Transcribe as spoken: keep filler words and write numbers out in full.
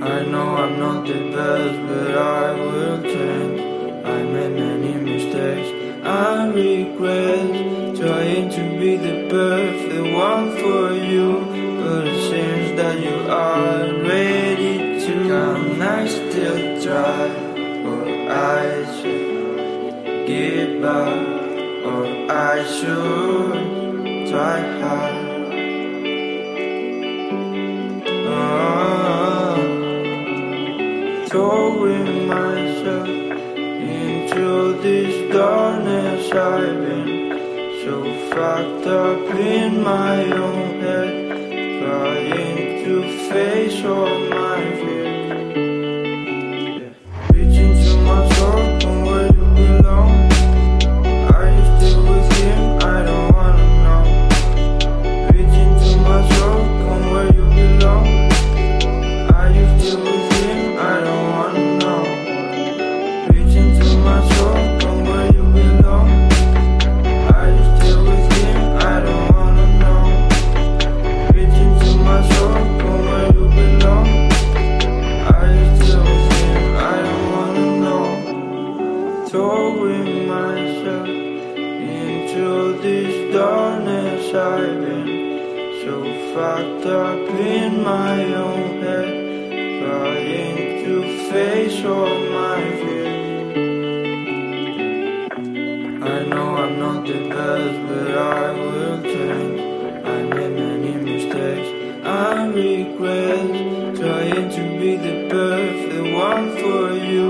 I know I'm not the best, but I will change. I made many mistakes, I regret trying to be the perfect one for you, but it seems that you are ready to. Can I still try, or I should give up, or I should try hard? Throwing myself into this darkness. I've been so fucked up in my own head, trying to face all my fears. Reaching to my soul from where you belong. Are you still with him? I don't wanna know. Reaching to my soul from where you belong. Are you still with him? I don't wanna know. Reaching to my soul from where you belong. Are you still with him? I don't wanna know. Reaching to my soul from where you belong. Are you still with him? I don't wanna know. Throwing myself into this darkness. I've been so fucked up in my own head, trying to face all my fears. I know I'm not the best, but I will change. I made many mistakes, I regret trying to be the perfect one for you,